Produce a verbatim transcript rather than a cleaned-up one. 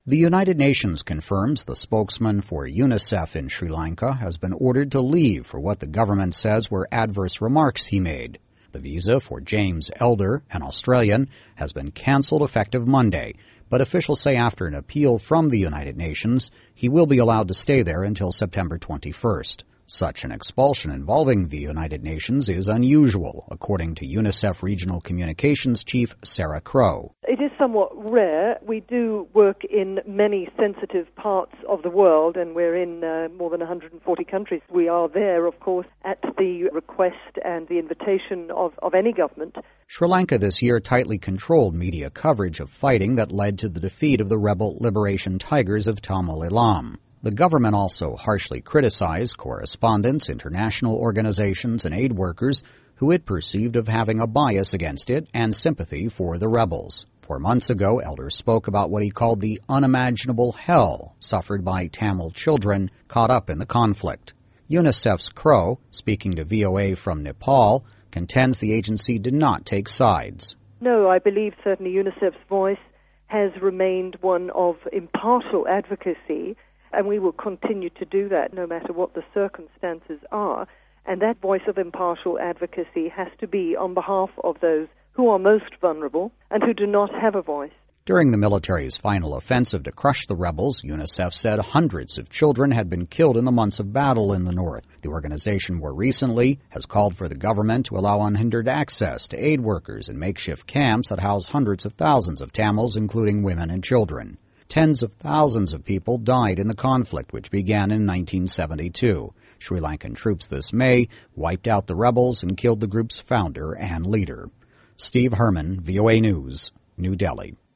The United Nations confirms the spokesman for UNICEF in Sri Lanka has been ordered to leave for what the government says were adverse remarks he made. The visa for James Elder, an Australian, has been cancelled effective Monday, but officials say after an appeal from the United Nations, he will be allowed to stay there until September twenty-first. Such an expulsion involving the United Nations is unusual, according to UNICEF Regional Communications Chief Sarah Crow. It is somewhat rare. We do work in many sensitive parts of the world, and we're in uh, more than one hundred forty countries. We are there, of course, at the request and the invitation of, of any government. Sri Lanka this year tightly controlled media coverage of fighting that led to the defeat of the rebel Liberation Tigers of Tamil Eelam. The government also harshly criticized correspondents, international organizations, and aid workers who it perceived of having a bias against it and sympathy for the rebels. Four months ago, Elder spoke about what he called the unimaginable hell suffered by Tamil children caught up in the conflict. UNICEF's Crow, speaking to V O A from Nepal, contends the agency did not take sides. No, I believe certainly UNICEF's voice has remained one of impartial advocacy, and we will continue to do that no matter what the circumstances are. And that voice of impartial advocacy has to be on behalf of those who are most vulnerable and who do not have a voice. During the military's final offensive to crush the rebels, UNICEF said hundreds of children had been killed in the months of battle in the north. The organization more recently has called for the government to allow unhindered access to aid workers in makeshift camps that house hundreds of thousands of Tamils, including women and children. Tens of thousands of people died in the conflict, which began in nineteen seventy-two. Sri Lankan troops this May wiped out the rebels and killed the group's founder and leader. Steve Herman, V O A News, New Delhi.